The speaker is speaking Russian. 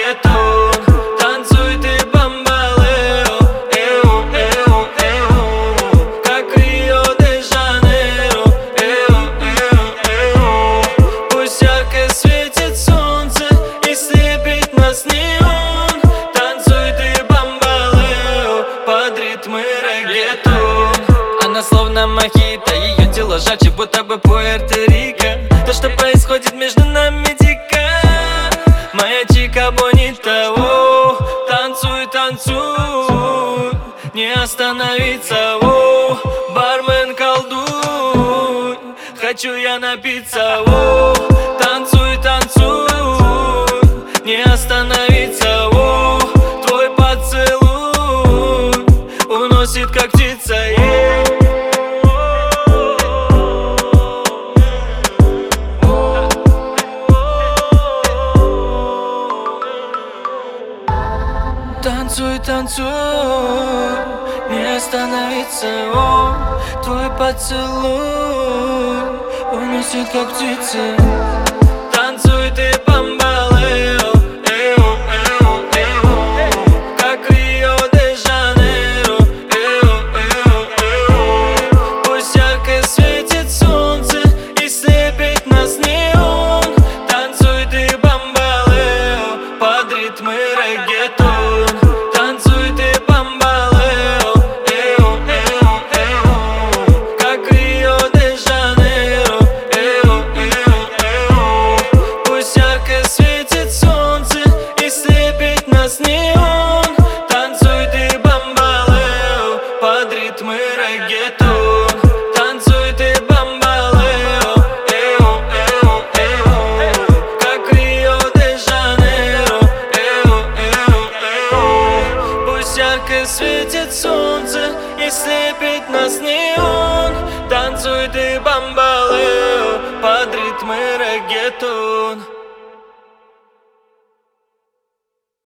реггетон. Танцуй ты, бамбалео, эу, эу, эу, как Рио-де-Жанейро, эу, эу, эу. Пусть ярко светит солнце и слепит нас неон. Танцуй ты, бамбалео, под ритмы реггетон. Она словно мохито, ее тело жарче, будто бы Пуэрто-Рико. То, что происходит между нами, дико. Моя чика бонита, о, танцуй, танцуй, не остановиться, о, бармен, колдуй, хочу я напиться, о, танцуй, танцуй, не остановиться, о, твой поцелуй уносит как птица, Танцуй, танцуй, не остановиться, о, твой поцелуй уносит как птицы. Танцуй ты, бамбалео, эу, эу, эу, как Рио-де-Жанейро, эу, эу, эу. Пусть ярко светит солнце и слепит нас неон. Танцуй ты, бамбалео, под ритмы реггетон. Неон. Танцуй ты, бамбалео, под ритмы реггетон. Танцуй ты, бамбалео, эу, эу, эу, как Рио-де-Жанейро, эу, эу, эу. Пусть ярко светит солнце и слепит нас неон. Танцуй ты, бамбалео, под ритмы реггетон.